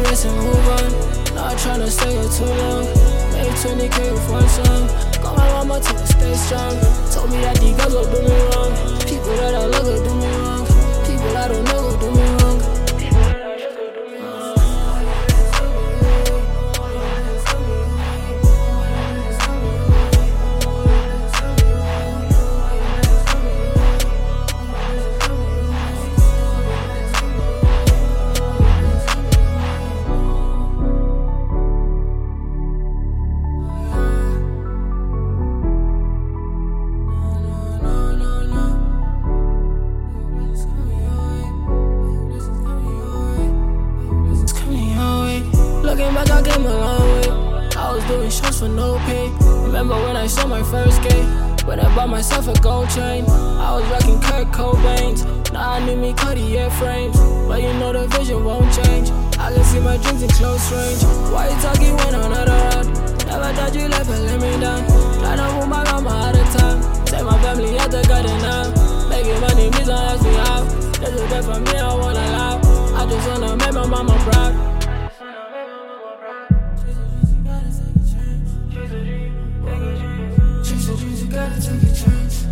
rest and move on. Not tryna stay here too long. Made 20K with one song. Got my mama to stay strong. Told me that these girls will do me wrong. People that I love will do me wrong. People I don't know will do me wrong. Looking back, I came a long way. I was doing shows for no pay. Remember when I saw my first K? When I bought myself a gold chain. I was rocking Kurt Cobain's. Now I need me Cartier frames. But you know the vision won't change. I can see my dreams in close range. Why you talking when I'm not around? Never thought you left and let me down. Line up with my mama out of time. Take my family at the garden now. Making money, please don't ask me how. This is good for me, I wanna laugh. I just wanna make my mama proud. Chase the dreams, you gotta take a chance.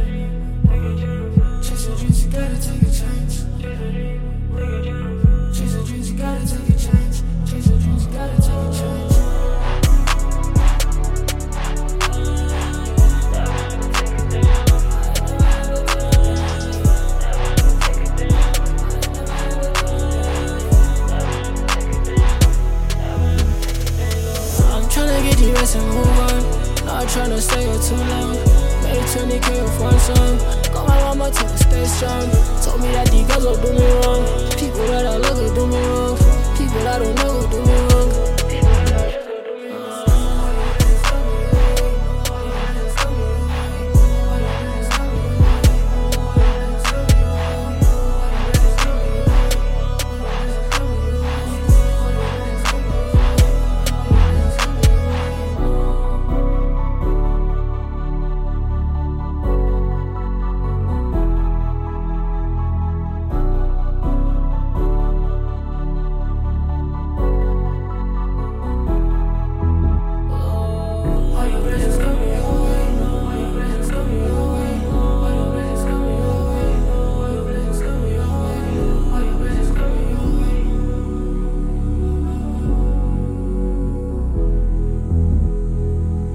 Chase the dreams, you gotta take a chance. Chase the dreams, you gotta take a chance. Chase the dreams, you gotta take a chance. I'm tryna get the rest and move on. Not tryna stay here too long. Made 20K with one song. Got my mama to stay strong. Told me that these girls will do me wrong. People